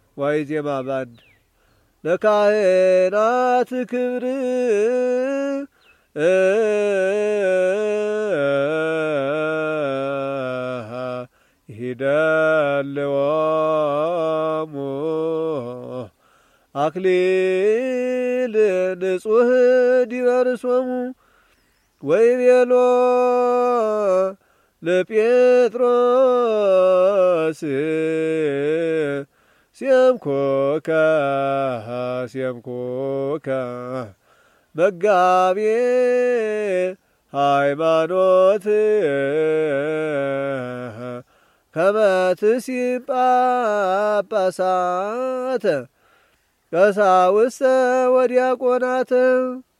ዋይዜማ ባንድ ለካህናት ክብር ይደልዎሙ አክሊል ንጹሕ ዲበ ርእሶሙ ወይቤሎ ለጴጥሮስ ሲምኮከ መጋቤ ሃይማኖት ከመ ትሲም ጳጳሳት ቀሳውስተ ወዲያቆናት